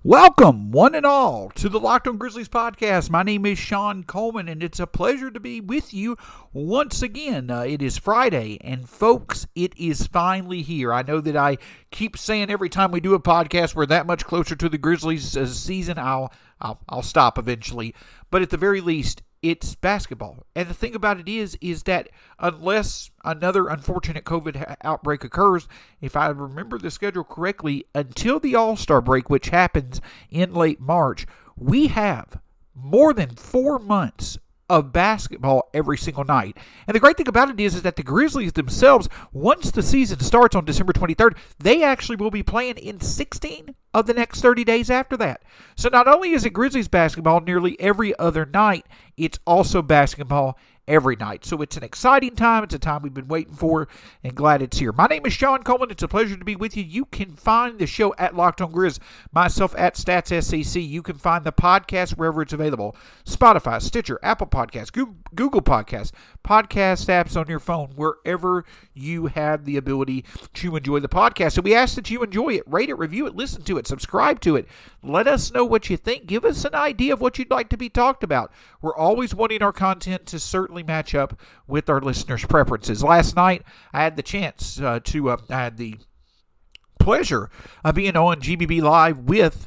Welcome, one and all, to the Locked On Grizzlies podcast. My name is Sean Coleman, and it's a pleasure to be with you once again. It is Friday, and folks, it is finally here. I know that I keep saying every time we do a podcast we're that much closer to the Grizzlies season. I'll stop eventually, but at the very least, it's basketball. And the thing about it is that unless another unfortunate COVID outbreak occurs, if I remember the schedule correctly, until the All-Star break, which happens in late March, we have more than 4 months of basketball every single night. And the great thing about it is that the Grizzlies themselves, once the season starts on December 23rd, they actually will be playing in 16 of the next 30 days after that. So not only is it Grizzlies basketball nearly every other night, it's also basketball every night. So it's an exciting time. It's a time we've been waiting for and glad it's here. My name is Sean Coleman. It's a pleasure to be with you. You can find the show at Locked On Grizz, myself at StatsSEC. You can find the podcast wherever it's available. Spotify, Stitcher, Apple Podcasts, Google Podcasts, podcast apps on your phone, wherever you have the ability to enjoy the podcast. So we ask that you enjoy it, rate it, review it, listen to it, subscribe to it. Let us know what you think. Give us an idea of what you'd like to be talked about. We're always wanting our content to certainly match up with our listeners' preferences. Last night, I had the chance I had the pleasure of being on GBB Live with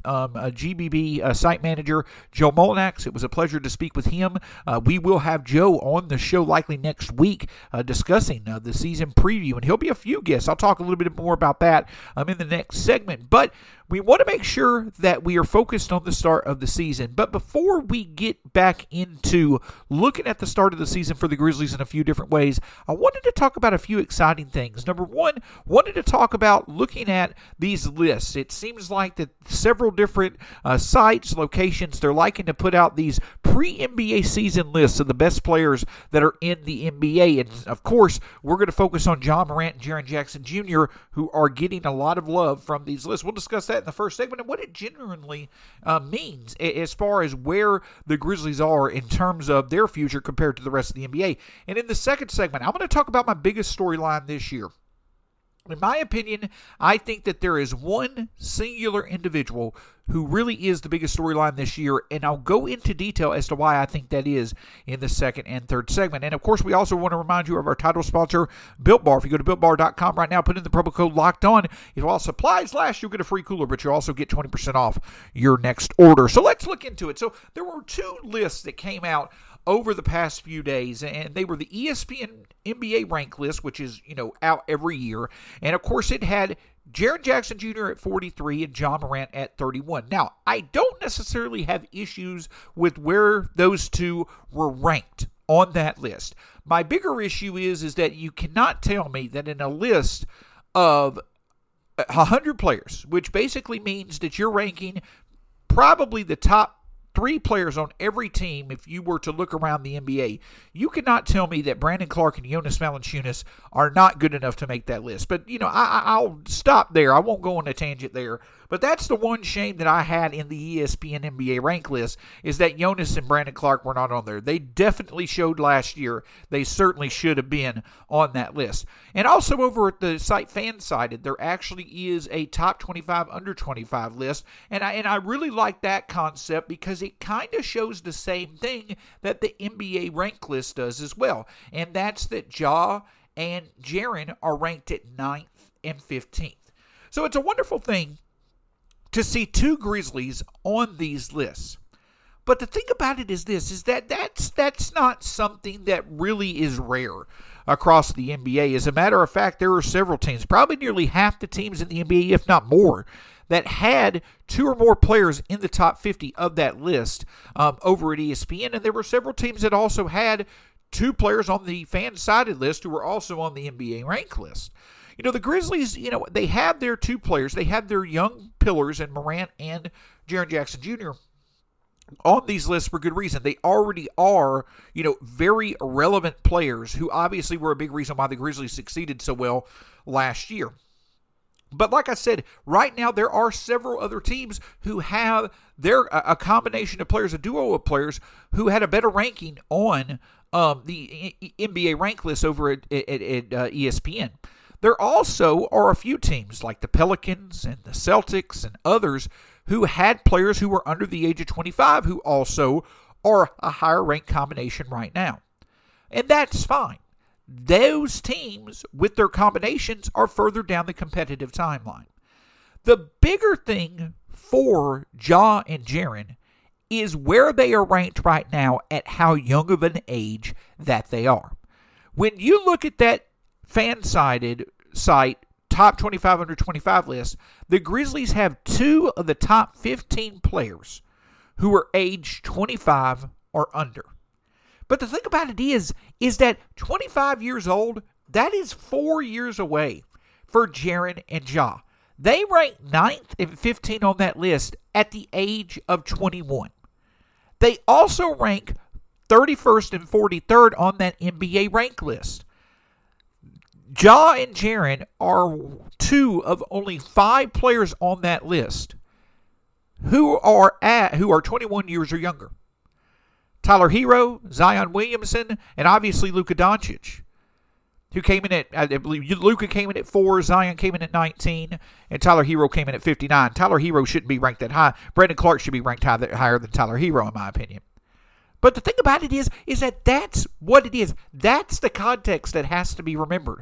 GBB site manager Joe Molinax. It was a pleasure to speak with him. We will have Joe on the show likely next week discussing the season preview, and he'll be a few guests. I'll talk a little bit more about that in the next segment, but we want to make sure that we are focused on the start of the season. But before we get back into looking at the start of the season for the Grizzlies in a few different ways, I wanted to talk about a few exciting things. Number one, wanted to talk about looking at these lists. It seems like that several different sites, locations, they're liking to put out these pre-NBA season lists of the best players that are in the NBA. And of course, we're going to focus on Ja Morant and Jaren Jackson Jr., who are getting a lot of love from these lists. We'll discuss that in the first segment and what it genuinely means as far as where the Grizzlies are in terms of their future compared to the rest of the NBA. And in the second segment, I'm going to talk about my biggest storyline this year. In my opinion, I think that there is one singular individual who really is the biggest storyline this year, and I'll go into detail as to why I think that is in the second and third segment. And, of course, we also want to remind you of our title sponsor, Built Bar. If you go to BuiltBar.com right now, put in the promo code LOCKEDON. If while supplies last, you'll get a free cooler, but you'll also get 20% off your next order. So let's look into it. So there were two lists that came out over the past few days, and they were the ESPN NBA rank list, which is, out every year. And, of course, it had Jaren Jackson Jr. at 43 and Ja Morant at 31. Now, I don't necessarily have issues with where those two were ranked on that list. My bigger issue is that you cannot tell me that in a list of 100 players, which basically means that you're ranking probably the top 3 players on every team, if you were to look around the NBA, you cannot tell me that Brandon Clark and Jonas Valanciunas are not good enough to make that list. But, I'll stop there. I won't go on a tangent there. But that's the one shame that I had in the ESPN NBA rank list is that Jonas and Brandon Clark were not on there. They definitely showed last year. They certainly should have been on that list. And also over at the site Fansided, there actually is a top 25, under 25 list. And I really like that concept because it kind of shows the same thing that the NBA rank list does as well. And that's that Ja and Jaren are ranked at 9th and 15th. So it's a wonderful thing to see two Grizzlies on these lists. But the thing about it is that's not something that really is rare across the NBA. As a matter of fact, there are several teams, probably nearly half the teams in the NBA, if not more, that had 2 or more players in the top 50 of that list over at ESPN. And there were several teams that also had 2 players on the fan-sided list who were also on the NBA rank list. The Grizzlies, they have their 2 players. They have their young pillars in Morant and Jaren Jackson Jr. on these lists for good reason. They already are, very relevant players who obviously were a big reason why the Grizzlies succeeded so well last year. But like I said, right now there are several other teams who have a combination of players, a duo of players who had a better ranking on the NBA rank list over at ESPN. There also are a few teams like the Pelicans and the Celtics and others who had players who were under the age of 25 who also are a higher ranked combination right now. And that's fine. Those teams with their combinations are further down the competitive timeline. The bigger thing for Ja and Jaren is where they are ranked right now at how young of an age that they are. When you look at that fan-sided site, top 25 under 25 list, the Grizzlies have 2 of the top 15 players who are aged 25 or under. But the thing about it is that 25 years old, that is 4 years away for Jaren and Ja. They rank 9th and 15 on that list at the age of 21. They also rank 31st and 43rd on that NBA rank list. Ja and Jaren are 2 of only 5 players on that list who are 21 years or younger. Tyler Hero, Zion Williamson, and obviously Luka Doncic, who came in at, I believe Luka came in at 4, Zion came in at 19, and Tyler Hero came in at 59. Tyler Hero shouldn't be ranked that high. Brandon Clark should be ranked higher than Tyler Hero, in my opinion. But the thing about it is that that's what it is. That's the context that has to be remembered.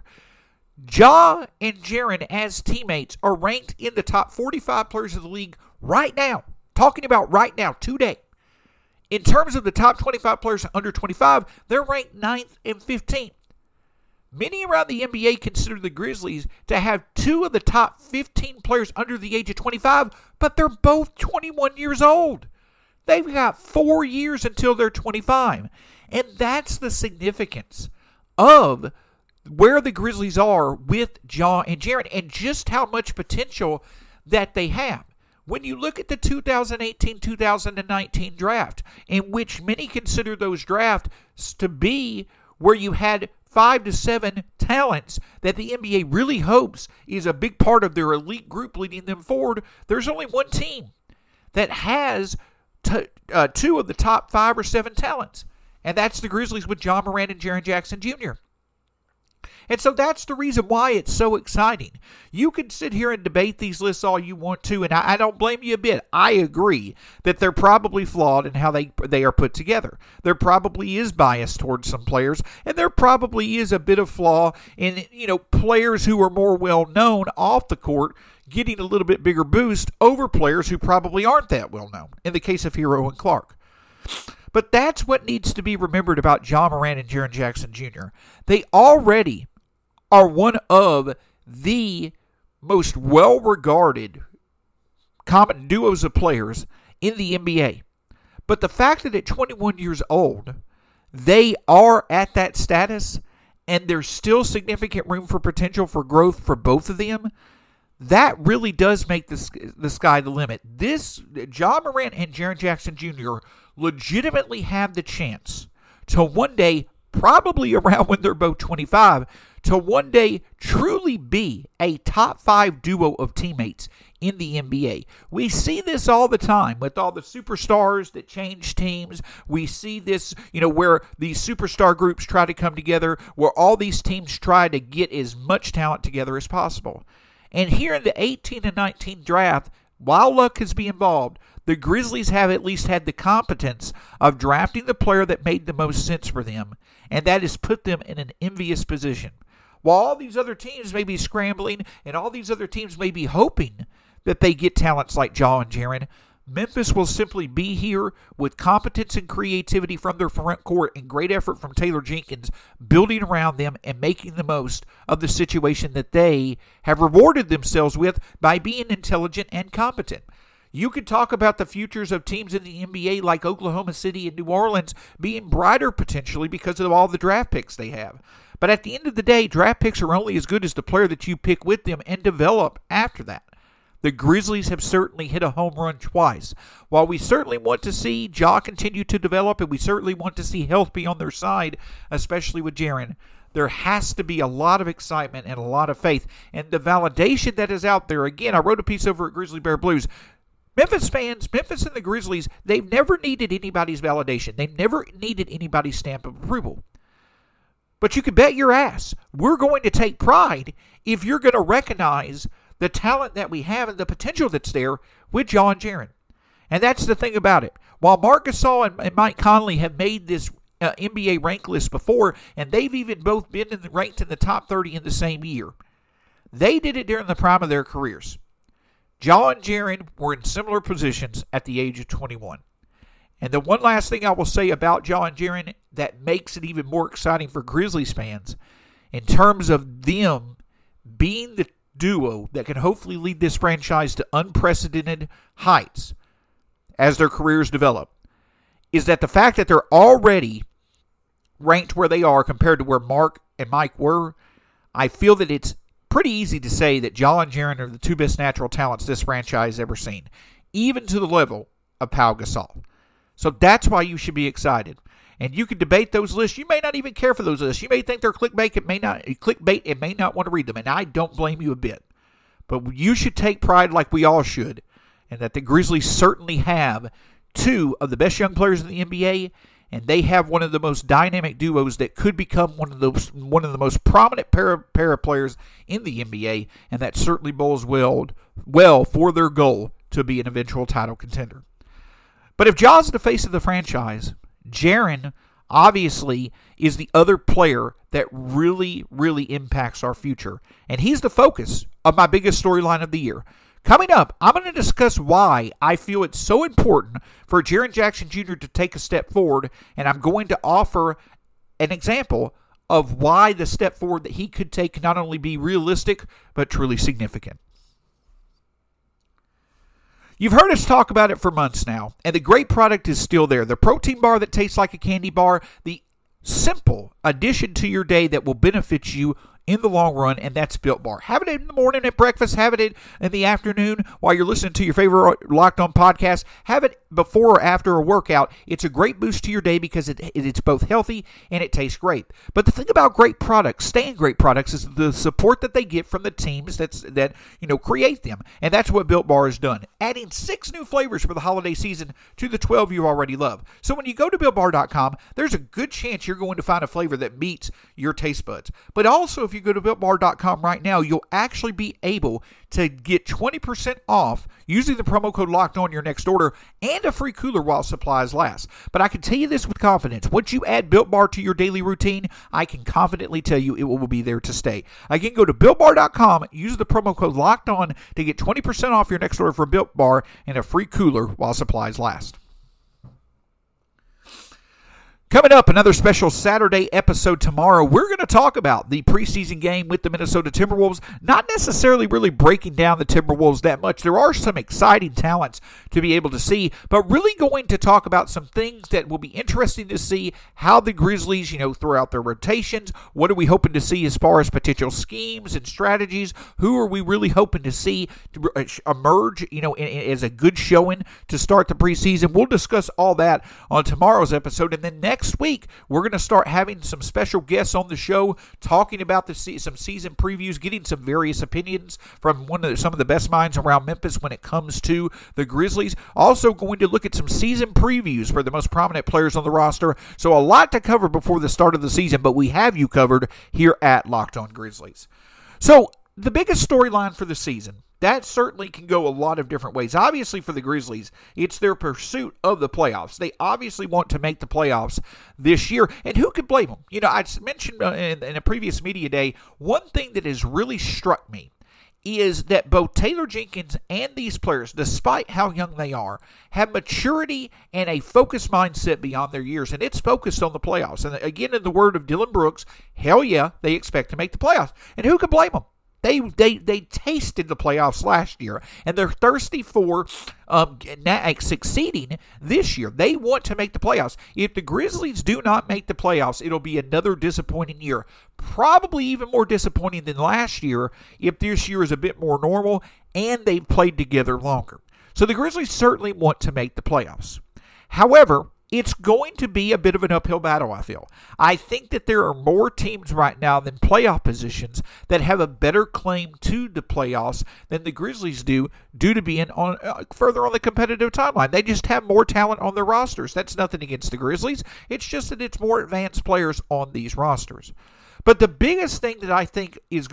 Ja and Jaren as teammates are ranked in the top 45 players of the league right now. Talking about right now, today. In terms of the top 25 players under 25, they're ranked 9th and 15th. Many around the NBA consider the Grizzlies to have 2 of the top 15 players under the age of 25, but they're both 21 years old. They've got 4 years until they're 25. And that's the significance of where the Grizzlies are with Ja and Jaren and just how much potential that they have. When you look at the 2018-2019 draft, in which many consider those drafts to be where you had 5 to 7 talents that the NBA really hopes is a big part of their elite group leading them forward, there's only one team that has 2 of the top 5 or 7 talents, and that's the Grizzlies with Ja Morant and Jaren Jackson Jr. And so that's the reason why it's so exciting. You can sit here and debate these lists all you want to, and I don't blame you a bit. I agree that they're probably flawed in how they are put together. There probably is bias towards some players, and there probably is a bit of flaw in, players who are more well-known off the court getting a little bit bigger boost over players who probably aren't that well-known, in the case of Hero and Clark. But that's what needs to be remembered about Ja Morant and Jaren Jackson Jr. They already are one of the most well-regarded common duos of players in the NBA. But the fact that at 21 years old, they are at that status and there's still significant room for potential for growth for both of them, that really does make the sky the limit. Ja Morant and Jaren Jackson Jr. legitimately have the chance to one day, probably around when they're both 25, to one day truly be a top 5 duo of teammates in the NBA. We see this all the time with all the superstars that change teams. We see this, where these superstar groups try to come together, where all these teams try to get as much talent together as possible. And here in the 18 and 19 draft, while luck has been involved, the Grizzlies have at least had the competence of drafting the player that made the most sense for them, and that has put them in an envious position. While all these other teams may be scrambling and all these other teams may be hoping that they get talents like Ja and Jaren, Memphis will simply be here with competence and creativity from their front court and great effort from Taylor Jenkins, building around them and making the most of the situation that they have rewarded themselves with by being intelligent and competent. You could talk about the futures of teams in the NBA like Oklahoma City and New Orleans being brighter potentially because of all the draft picks they have. But at the end of the day, draft picks are only as good as the player that you pick with them and develop after that. The Grizzlies have certainly hit a home run twice. While we certainly want to see Ja continue to develop and we certainly want to see health be on their side, especially with Jaren, there has to be a lot of excitement and a lot of faith. And the validation that is out there, again, I wrote a piece over at Grizzly Bear Blues. Memphis fans, Memphis and the Grizzlies, they've never needed anybody's validation. They've never needed anybody's stamp of approval. But you can bet your ass we're going to take pride if you're going to recognize the talent that we have and the potential that's there with John Jaren. And that's the thing about it. While Marc Gasol and Mike Conley have made this NBA rank list before, and they've even both been ranked in the top 30 in the same year, they did it during the prime of their careers. John Jaren were in similar positions at the age of 21. And the one last thing I will say about John Jaren that makes it even more exciting for Grizzlies fans, in terms of them being the duo that can hopefully lead this franchise to unprecedented heights as their careers develop, is that the fact that they're already ranked where they are compared to where Mark and Mike were, I feel that it's pretty easy to say that John Jaren are the two best natural talents this franchise ever seen, even to the level of Pau Gasol. So that's why you should be excited. And you can debate those lists. You may not even care for those lists. You may think they're clickbait and may not want to read them, and I don't blame you a bit. But you should take pride, like we all should, and that the Grizzlies certainly have two of the best young players in the NBA, and they have one of the most dynamic duos that could become one of the most prominent pair of players in the NBA, and that certainly bodes well for their goal to be an eventual title contender. But if Ja's the face of the franchise, Jaren obviously is the other player that really, really impacts our future, and he's the focus of my biggest storyline of the year. Coming up, I'm going to discuss why I feel it's so important for Jaren Jackson Jr. to take a step forward, and I'm going to offer an example of why the step forward that he could take can not only be realistic, but truly significant. You've heard us talk about it for months now, and the great product is still there. The protein bar that tastes like a candy bar, the simple addition to your day that will benefit you in the long run, and that's Built Bar. Have it in the morning at breakfast. Have it in the afternoon while you're listening to your favorite Locked On podcast. Have it before or after a workout. It's a great boost to your day because it's both healthy and it tastes great. But the thing about great products, staying great products, is the support that they get from the teams that create them. And that's what Built Bar has done, adding 6 new flavors for the holiday season to the 12 you already love. So when you go to BuiltBar.com, there's a good chance you're going to find a flavor that meets your taste buds. But also, if you go to BuiltBar.com right now, you'll actually be able to get 20% off using the promo code Locked On your next order and a free cooler while supplies last. But I can tell you this with confidence. Once you add Built Bar to your daily routine, I can confidently tell you it will be there to stay. Again, go to BuiltBar.com, use the promo code Locked On to get 20% off your next order for Built Bar and a free cooler while supplies last. Coming up, another special Saturday episode tomorrow. We're going to talk about the preseason game with the Minnesota Timberwolves. Not necessarily really breaking down the Timberwolves that much. There are some exciting talents to be able to see, but really going to talk about some things that will be interesting to see how the Grizzlies, throughout their rotations, what are we hoping to see as far as potential schemes and strategies? Who are we really hoping to see to emerge, as a good showing to start the preseason? We'll discuss all that on tomorrow's episode, and then next week, we're going to start having some special guests on the show talking about some season previews, getting some various opinions from some of the best minds around Memphis when it comes to the Grizzlies. Also going to look at some season previews for the most prominent players on the roster. So a lot to cover before the start of the season, but we have you covered here at Locked On Grizzlies. So the biggest storyline for the season, that certainly can go a lot of different ways. Obviously, for the Grizzlies, it's their pursuit of the playoffs. They obviously want to make the playoffs this year, and who could blame them? I mentioned in a previous media day, one thing that has really struck me is that both Taylor Jenkins and these players, despite how young they are, have maturity and a focused mindset beyond their years, and it's focused on the playoffs. And again, in the word of Dylan Brooks, hell yeah, they expect to make the playoffs. And who could blame them? They tasted the playoffs last year, and they're thirsty for succeeding this year. They want to make the playoffs. If the Grizzlies do not make the playoffs, it'll be another disappointing year. Probably even more disappointing than last year if this year is a bit more normal and they've played together longer. So the Grizzlies certainly want to make the playoffs. However, it's going to be a bit of an uphill battle, I feel. I think that there are more teams right now than playoff positions that have a better claim to the playoffs than the Grizzlies do, due to being on further on the competitive timeline. They just have more talent on their rosters. That's nothing against the Grizzlies. It's just that it's more advanced players on these rosters. But the biggest thing that I think is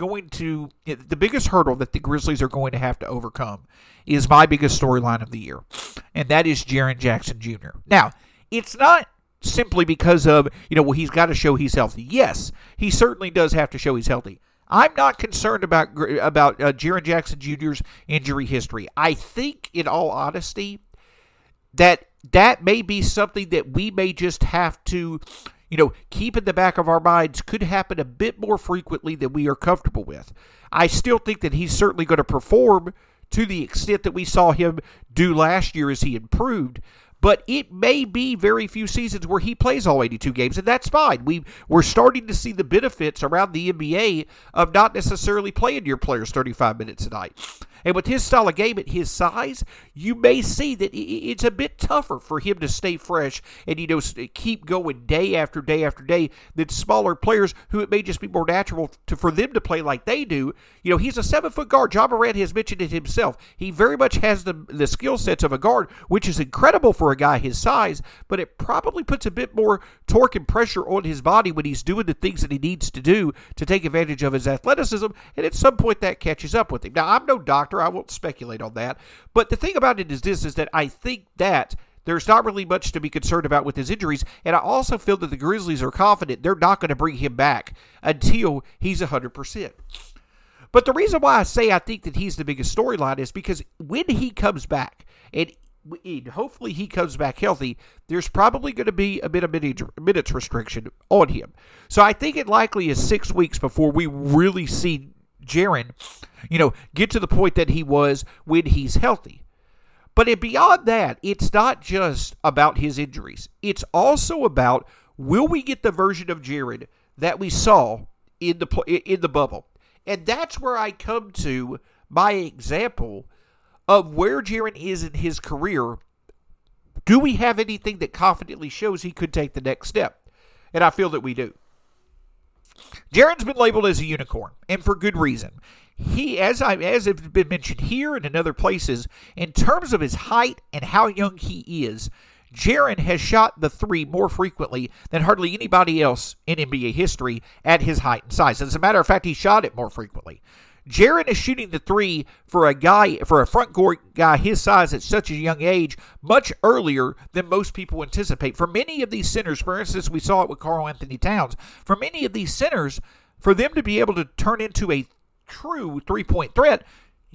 the biggest hurdle that the Grizzlies are going to have to overcome is my biggest storyline of the year, and that is Jaren Jackson Jr. Now, it's not simply because of, he's got to show he's healthy. Yes, he certainly does have to show he's healthy. I'm not concerned about Jaren Jackson Jr.'s injury history. I think, in all honesty, that may be something that we may just have to keep in the back of our minds, could happen a bit more frequently than we are comfortable with. I still think that he's certainly going to perform to the extent that we saw him do last year as he improved, but it may be very few seasons where he plays all 82 games, and that's fine. We're starting to see the benefits around the NBA of not necessarily playing your players 35 minutes a night. And with his style of game at his size, you may see that it's a bit tougher for him to stay fresh and, keep going day after day after day than smaller players who it may just be more natural for them to play like they do. He's a 7-foot guard. Ja Morant has mentioned it himself. He very much has the skill sets of a guard, which is incredible for a guy his size, but it probably puts a bit more torque and pressure on his body when he's doing the things that he needs to do to take advantage of his athleticism, and at some point that catches up with him. Now, I'm no doctor. I won't speculate on that. But the thing about it is that I think that there's not really much to be concerned about with his injuries, and I also feel that the Grizzlies are confident they're not going to bring him back until he's 100%. But the reason why I say I think that he's the biggest storyline is because when he comes back, and hopefully he comes back healthy, there's probably going to be a bit of minutes restriction on him. So I think it likely is 6 weeks before we really see Jaren, get to the point that he was when he's healthy. But beyond that, it's not just about his injuries. It's also about, will we get the version of Jaren that we saw in the bubble? And that's where I come to my example of where Jaren is in his career. Do we have anything that confidently shows he could take the next step? And I feel that we do. Jaren's been labeled as a unicorn, and for good reason. He, as has been mentioned here and in other places, in terms of his height and how young he is, Jaren has shot the three more frequently than hardly anybody else in NBA history at his height and size. As a matter of fact, he shot it more frequently. Jaren is shooting the three for a front court guy his size at such a young age much earlier than most people anticipate. For many of these centers, for instance, we saw it with Karl-Anthony Towns, for many of these centers, for them to be able to turn into a true three-point threat,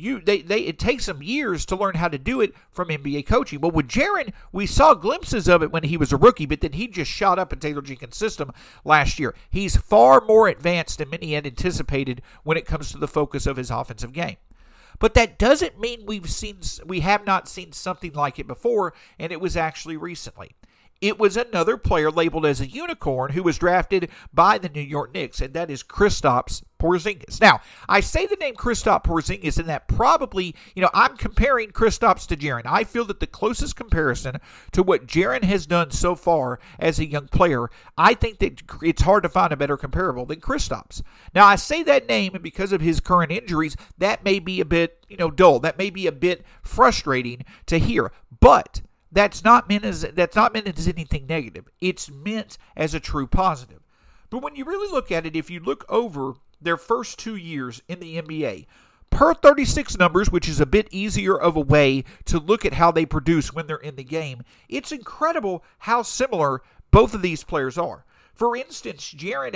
it takes them years to learn how to do it from NBA coaching. But with Jaren, we saw glimpses of it when he was a rookie, but then he just shot up in Taylor Jenkins' system last year. He's far more advanced than many had anticipated when it comes to the focus of his offensive game. But that doesn't mean we have not seen something like it before, and it was actually recently. It was another player labeled as a unicorn who was drafted by the New York Knicks, and that is Kristaps Porzingis. Now, I say the name Kristaps Porzingis in that probably, I'm comparing Kristaps to Jaren. I feel that the closest comparison to what Jaren has done so far as a young player, I think that it's hard to find a better comparable than Kristaps. Now, I say that name, and because of his current injuries, that may be a bit, dull. That may be a bit frustrating to hear, but that's not meant as anything negative. It's meant as a true positive. But when you really look at it, if you look over their first 2 years in the NBA, per 36 numbers, which is a bit easier of a way to look at how they produce when they're in the game, it's incredible how similar both of these players are. For instance, Jaren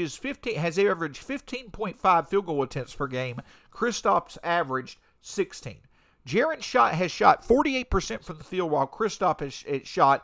has averaged 15.5 field goal attempts per game. Kristaps averaged 16. Jaren has shot 48% from the field, while Kristaps has shot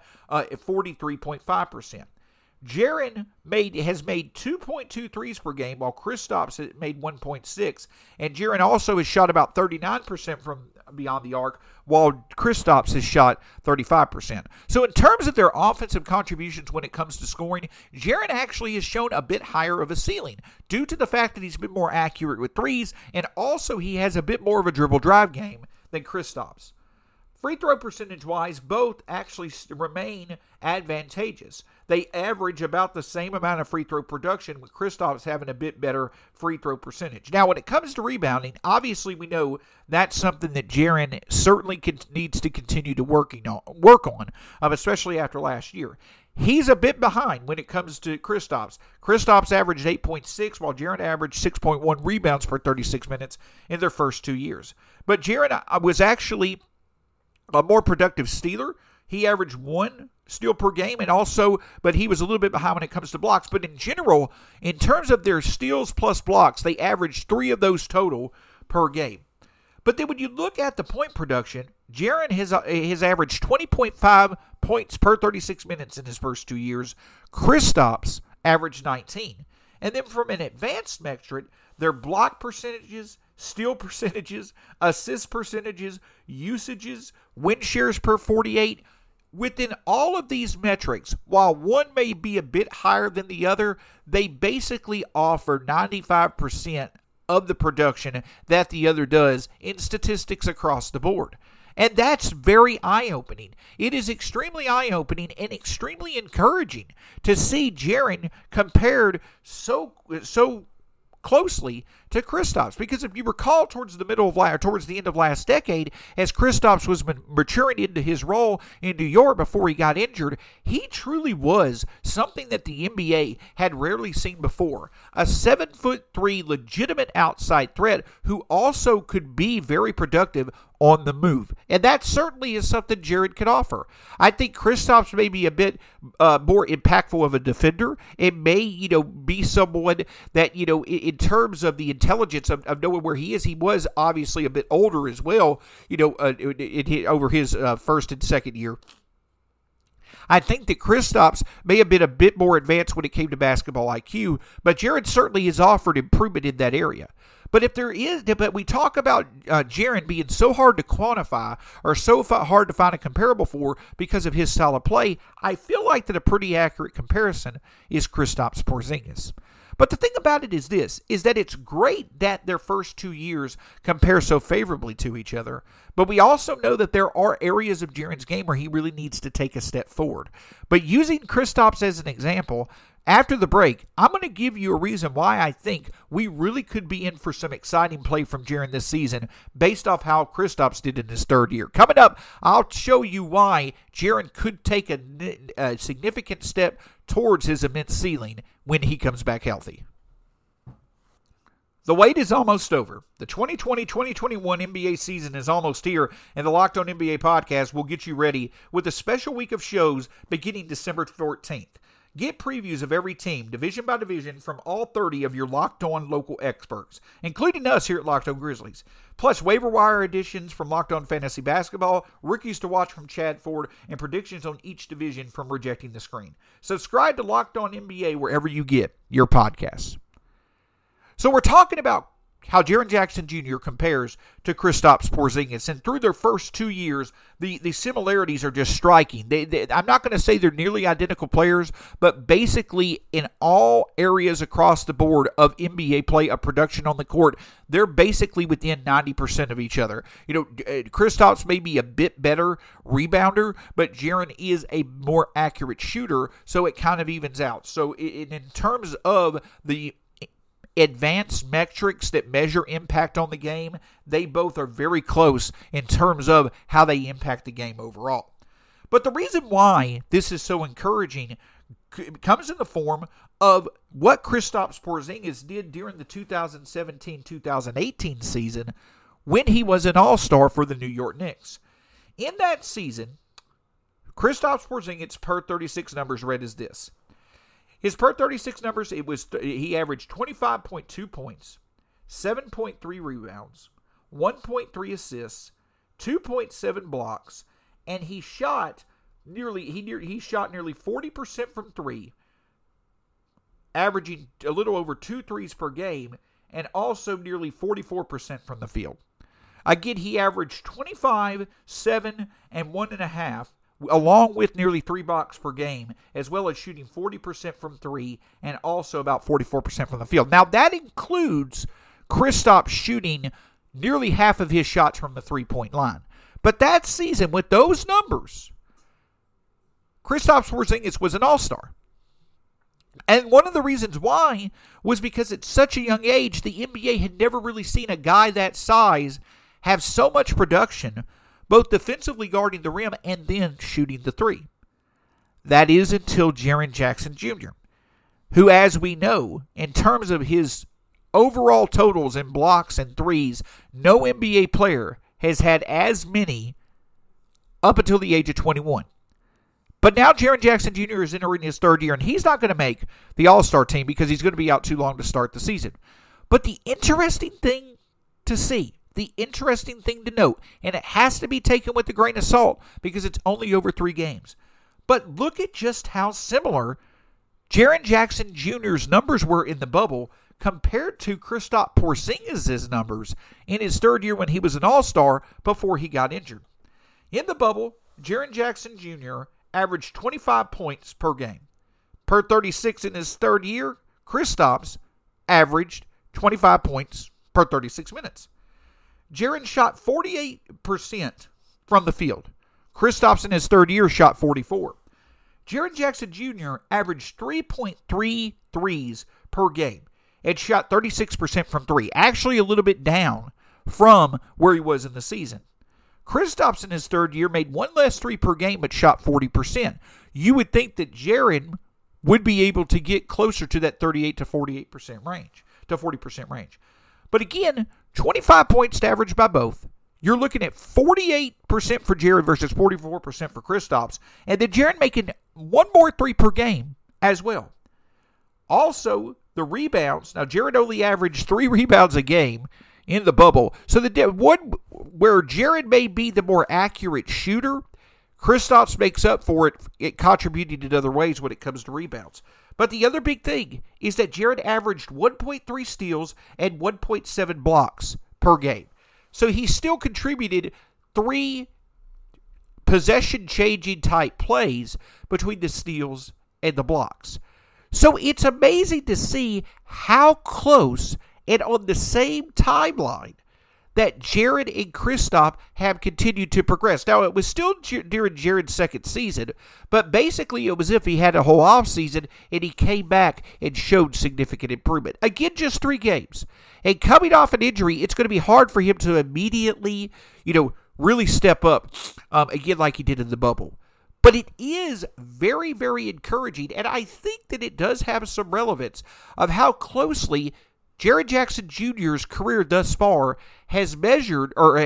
43.5%. Jaren has made 2.2 threes per game, while Kristaps has made 1.6. And Jaren also has shot about 39% from beyond the arc, while Kristaps has shot 35%. So in terms of their offensive contributions when it comes to scoring, Jaren actually has shown a bit higher of a ceiling due to the fact that he's been more accurate with threes, and also he has a bit more of a dribble drive game than Kristaps. Free throw percentage-wise, both actually remain advantageous. They average about the same amount of free throw production, with Kristaps having a bit better free throw percentage. Now, when it comes to rebounding, obviously we know that's something that Jaren certainly needs to continue to work on, especially after last year. He's a bit behind when it comes to Kristaps. Kristaps averaged 8.6, while Jaren averaged 6.1 rebounds per 36 minutes in their first 2 years. But Jaren was actually a more productive stealer. He averaged 1 steal per game, but he was a little bit behind when it comes to blocks. But in general, in terms of their steals plus blocks, they averaged 3 of those total per game. But then when you look at the point production, Jaren has averaged 20.5 points per 36 minutes in his first 2 years. Kristaps averaged 19. And then from an advanced metric, their block percentages, steal percentages, assist percentages, usages, win shares per 48. Within all of these metrics, while one may be a bit higher than the other, they basically offer 95% of the production that the other does in statistics across the board. And that's very eye-opening. It is extremely eye-opening and extremely encouraging to see Jaren compared so closely to Kristaps, because if you recall towards the end of last decade, as Kristaps was maturing into his role in New York before he got injured, he truly was something that the NBA had rarely seen before. A 7'3" legitimate outside threat who also could be very productive on the move. And that certainly is something Jaren could offer. I think Kristaps may be a bit more impactful of a defender. It may, be someone that, in terms of the intelligence of knowing where he is, he was obviously a bit older as well, over his first and second year. I think that Kristaps may have been a bit more advanced when it came to basketball IQ, but Jaren certainly has offered improvement in that area. But we talk about Jaren being so hard to quantify or so hard to find a comparable for because of his style of play, I feel like that a pretty accurate comparison is Kristaps Porzingis. But the thing about it is that it's great that their first 2 years compare so favorably to each other. But we also know that there are areas of Jaren's game where he really needs to take a step forward. But using Kristaps as an example, after the break, I'm going to give you a reason why I think we really could be in for some exciting play from Jaren this season based off how Kristaps did in his third year. Coming up, I'll show you why Jaren could take a significant step towards his immense ceiling when he comes back healthy. The wait is almost over. The 2020-2021 NBA season is almost here, and the Locked On NBA podcast will get you ready with a special week of shows beginning December 14th. Get previews of every team, division by division, from all 30 of your Locked On local experts, including us here at Locked On Grizzlies. Plus, waiver wire editions from Locked On Fantasy Basketball, rookies to watch from Chad Ford, and predictions on each division from Rejecting the Screen. Subscribe to Locked On NBA wherever you get your podcasts. So we're talking about how Jaren Jackson Jr. compares to Kristaps Porzingis. And through their first 2 years, the similarities are just striking. I'm not going to say they're nearly identical players, but basically in all areas across the board of NBA play, of production on the court, they're basically within 90% of each other. Kristaps may be a bit better rebounder, but Jaren is a more accurate shooter, so it kind of evens out. So in terms of the advanced metrics that measure impact on the game, they both are very close in terms of how they impact the game overall. But the reason why this is so encouraging comes in the form of what Kristaps Porzingis did during the 2017-2018 season when he was an all-star for the New York Knicks. In that season, Kristaps Porzingis' per 36 numbers read as this. His per 36 numbers, he averaged 25.2 points, 7.3 rebounds, 1.3 assists, 2.7 blocks, and he shot nearly 40% from three, averaging a little over 2 threes per game, and also nearly 44% from the field. Again, he averaged 25, 7, and 1.5, along with nearly 3 blocks per game, as well as shooting 40% from three and also about 44% from the field. Now, that includes Kristaps shooting nearly half of his shots from the three-point line. But that season, with those numbers, Kristaps Porzingis was an all-star. And one of the reasons why was because at such a young age, the NBA had never really seen a guy that size have so much production, both defensively guarding the rim and then shooting the three. That is until Jaren Jackson Jr., who, as we know, in terms of his overall totals in blocks and threes, no NBA player has had as many up until the age of 21. But now Jaren Jackson Jr. is entering his third year, and he's not going to make the All-Star team because he's going to be out too long to start the season. But the interesting thing to see, the interesting thing to note, and it has to be taken with a grain of salt because it's only over 3 games. But look at just how similar Jaren Jackson Jr.'s numbers were in the bubble compared to Kristaps Porzingis' numbers in his third year when he was an All-Star before he got injured. In the bubble, Jaren Jackson Jr. averaged 25 points per game. Per 36 in his third year, Kristaps averaged 25 points per 36 minutes. Jaren shot 48% from the field. Kristaps in his third year shot 44%. Jaren Jackson Jr. averaged 3.3 threes per game and shot 36% from 3. Actually a little bit down from where he was in the season. Kristaps in his third year made 1 less 3 per game but shot 40%. You would think that Jaren would be able to get closer to that 38 to 48% range, to 40% range. But again, 25 points averaged by both. You're looking at 48% for Jaren versus 44% for Kristaps. And then Jaren making 1 more 3 per game as well. Also, the rebounds. Now, Jaren only averaged 3 rebounds a game in the bubble. So the one where Jaren may be the more accurate shooter, Kristaps makes up for it contributing in other ways when it comes to rebounds. But the other big thing is that Jaren averaged 1.3 steals and 1.7 blocks per game. So he still contributed 3 possession-changing type plays between the steals and the blocks. So it's amazing to see how close and on the same timeline that Jaren and Kristaps have continued to progress. Now, it was still during Jaren's second season, but basically it was as if he had a whole offseason and he came back and showed significant improvement. Again, just 3 games. And coming off an injury, it's going to be hard for him to immediately, really step up again like he did in the bubble. But it is very, very encouraging, and I think that it does have some relevance of how closely Jaren Jackson Jr.'s career thus far has measured, or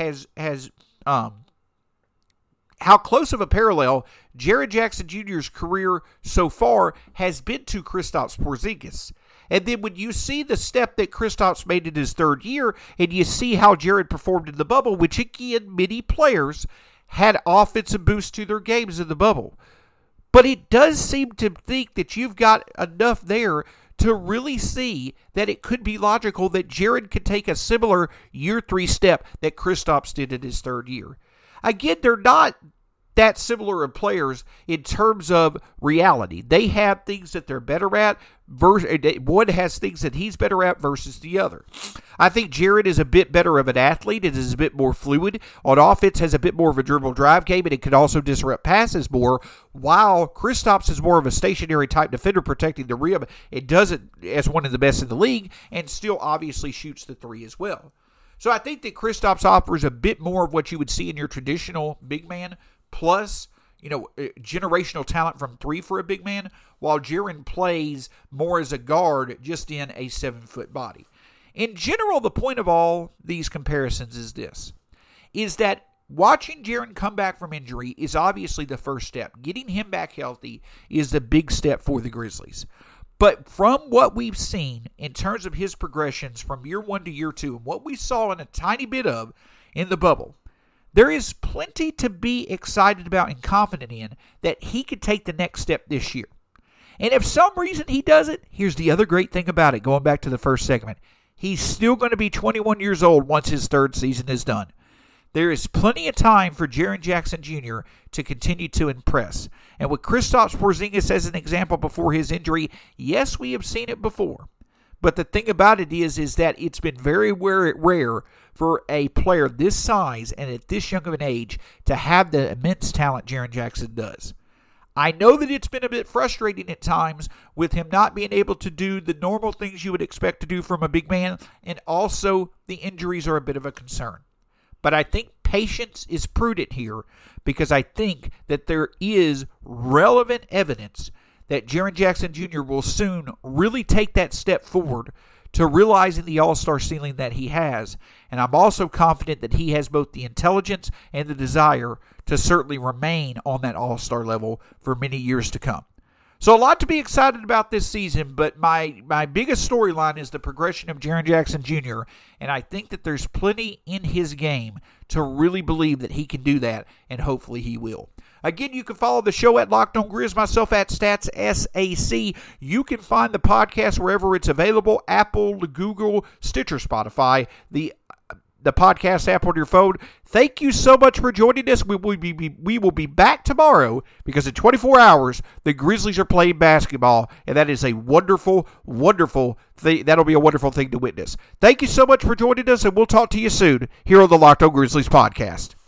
how close of a parallel Jaren Jackson Jr.'s career so far has been to Kristaps Porzingis. And then when you see the step that Kristaps made in his third year, and you see how Jaren performed in the bubble, which again, many players had offensive boosts to their games in the bubble. But it does seem to think that you've got enough there to really see that it could be logical that Jaren could take a similar year 3 step that Kristaps did in his third year. Again, they're not that similar of players in terms of reality. They have things that they're better at. One has things that he's better at versus the other. I think Jaren is a bit better of an athlete. It is a bit more fluid. On offense, has a bit more of a dribble drive game, and it can also disrupt passes more, while Kristaps is more of a stationary type defender protecting the rim. It does it as one of the best in the league and still obviously shoots the 3 as well. So I think that Kristaps offers a bit more of what you would see in your traditional big man, plus, generational talent from 3 for a big man, while Jaren plays more as a guard just in a 7-foot body. In general, the point of all these comparisons is this, is that watching Jaren come back from injury is obviously the first step. Getting him back healthy is the big step for the Grizzlies. But from what we've seen in terms of his progressions from year 1 to year 2, and what we saw in a tiny bit of in the bubble, there is plenty to be excited about and confident in that he could take the next step this year. And if some reason he doesn't, here's the other great thing about it, going back to the first segment. He's still going to be 21 years old once his third season is done. There is plenty of time for Jaren Jackson Jr. to continue to impress. And with Kristaps Porzingis as an example before his injury, yes, we have seen it before. But the thing about it is that it's been very rare for a player this size and at this young of an age to have the immense talent Jaren Jackson does. I know that it's been a bit frustrating at times with him not being able to do the normal things you would expect to do from a big man, and also the injuries are a bit of a concern. But I think patience is prudent here because I think that there is relevant evidence that Jaren Jackson Jr. will soon really take that step forward to realizing the all-star ceiling that he has. And I'm also confident that he has both the intelligence and the desire to certainly remain on that all-star level for many years to come. So a lot to be excited about this season, but my biggest storyline is the progression of Jaren Jackson Jr., and I think that there's plenty in his game to really believe that he can do that, and hopefully he will. Again, you can follow the show at Locked On Grizz, myself at StatsSAC. You can find the podcast wherever it's available, Apple, Google, Stitcher, Spotify, the podcast app on your phone. Thank you so much for joining us. We will be back tomorrow because in 24 hours, the Grizzlies are playing basketball, and that is a wonderful, wonderful thing. That'll be a wonderful thing to witness. Thank you so much for joining us, and we'll talk to you soon here on the Locked On Grizzlies podcast.